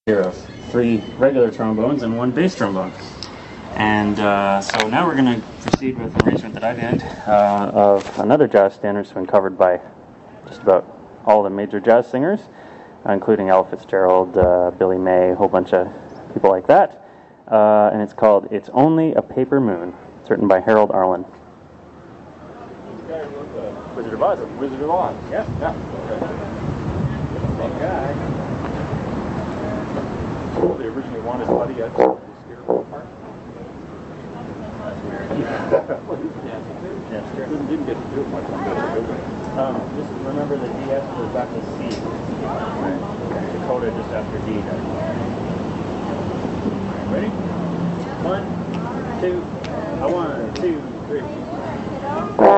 Here of 3 regular trombones and 1 bass trombone. And so now we're going to proceed with an arrangement that I did of another jazz standard that's been covered by just about all the major jazz singers, including Ella Fitzgerald, Billy May, a whole bunch of people like that. And it's called It's Only a Paper Moon. It's written by Harold Arlen. Wizard of Oz. Wizard of Oz. Yeah. Same guy. Oh, they originally wanted Buddy at the Scarecrow part. Didn't get to do it much on Just remember that D after the back of C. Dakota just after D. Ready? 1, 2, 1, 2, 3.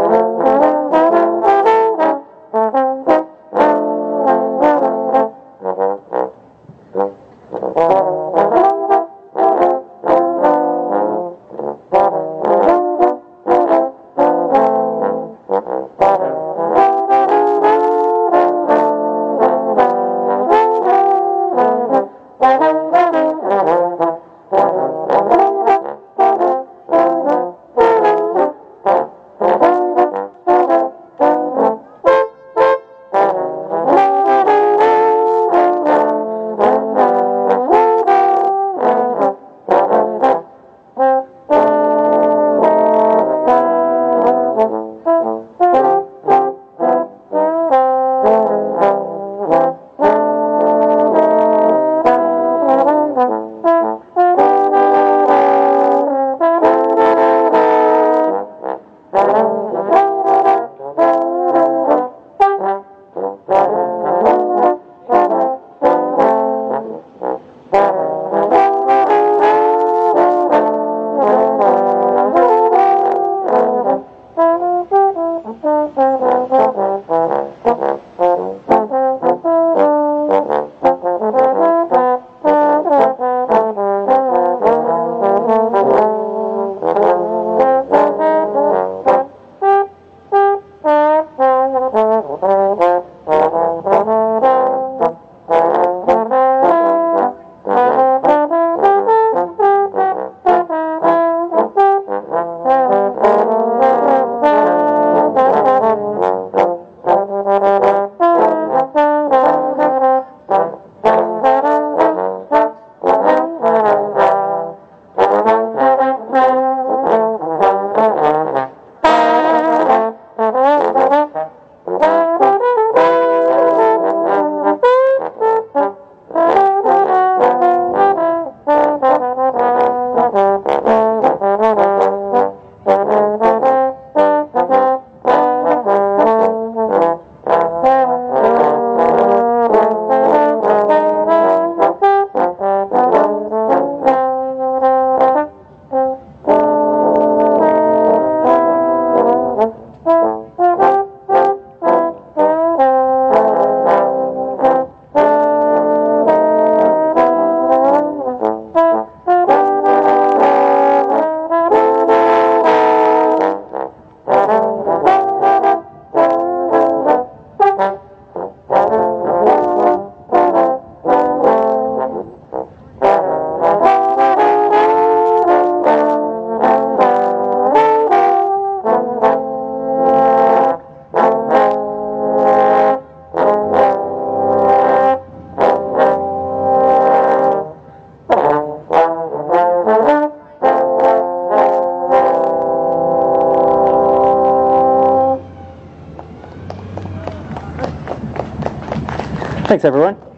Thanks, everyone. You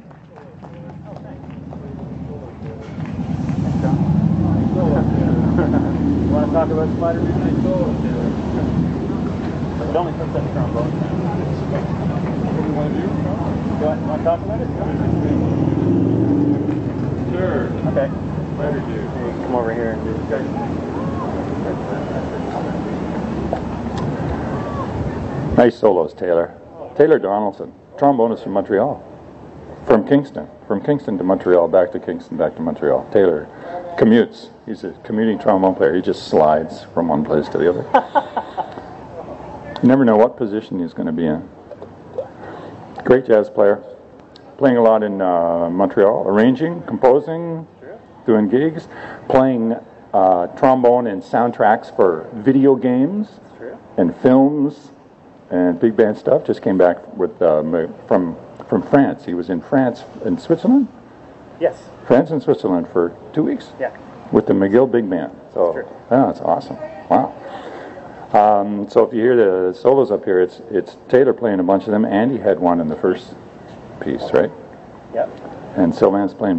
want to talk about Spider-Man? It only puts up trombone. What do you want to do? You want to talk about it? Sure. Okay. Spider-Man. Come over here and do it. Nice solos, Taylor. Taylor Donaldson, trombonist from Montreal. From Kingston to Montreal, back to Kingston, back to Montreal. Taylor commutes. He's a commuting trombone player. He just slides from one place to the other. You never know what position he's going to be in. Great jazz player. playing a lot in Montreal, arranging, composing, doing gigs, playing trombone and soundtracks for video games and films and big band stuff. Just came back with from France. He was in France and Switzerland. Yes. France and Switzerland for 2 weeks. Yeah. With the McGill Big Band. So yeah, that's awesome. Wow. So if you hear the solos up here, it's Taylor playing a bunch of them. Andy had one in the first piece, right? Yep. And Sylvan's playing